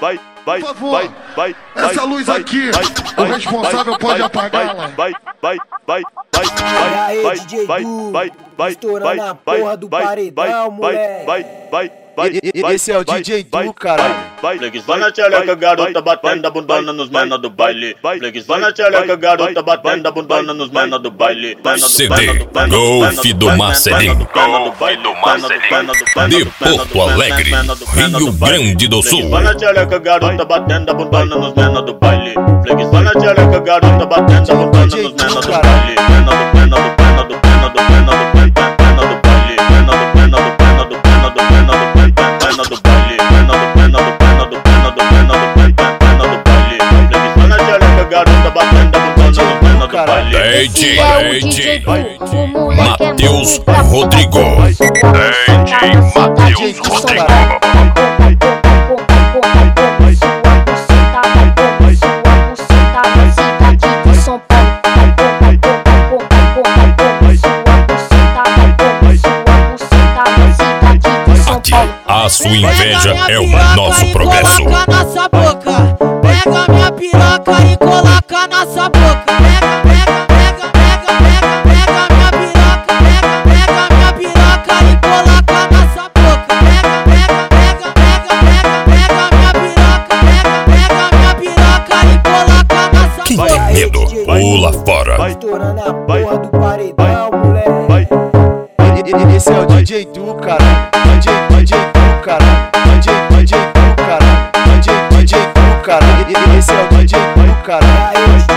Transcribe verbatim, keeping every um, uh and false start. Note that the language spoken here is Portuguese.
vai, vai, Por favor, vai, vai, essa luz vai, aqui, vai, o responsável vai, pode vai, apagá-la. Vai, vai, vai, vai, E aí, vai, D J vai, Du, vai, vai, estourando vai, a vai, porra do vai, paredão, vai, moleque. vai, vai, vai, vai. Esse é o D J Du, caralho. Flex na tchereca, garota batendo a bundona nos mena do baile. Flex na tchereca, garota batendo a bundona nos mena do baile. C D Golf do Marcelinho, de Porto Alegre, Rio Grande do Sul. Flex na tchereca, garota batendo a bundona nos mena do baile. Flex na tchereca, garota batendo a bundona nos mena do baile. Mena do pena do pena do pena do pena do pena do baile. Mena do pena do pena do pena do pena do pena do baile. Mena do pena do pena do pena do pena do pena do baile. Flex na tchereca, garota batendo a bundona nos mena do baile. D J, D J Matheus Rodrigo. D J Matheus Rodrigo. A sua inveja é o nosso progresso. Coloca na sua boca, pega minha piroca e coloca na sua boca. Pega, pega, pega, pega, pega, pega minha piroca, pega, pega minha piroca e coloca na sua boca. Pega, pega, pega, pega, pega, pega minha piroca, pega, pega minha piroca e coloca na sua boca. Quem tem medo, pula fora. Estourando a porra do paredão, moleque. Esse é o D J Du, cara. D J, D J Du, cara. D J, D J Du, cara. D J, D J Du, cara. Esse é o D J Du, cara.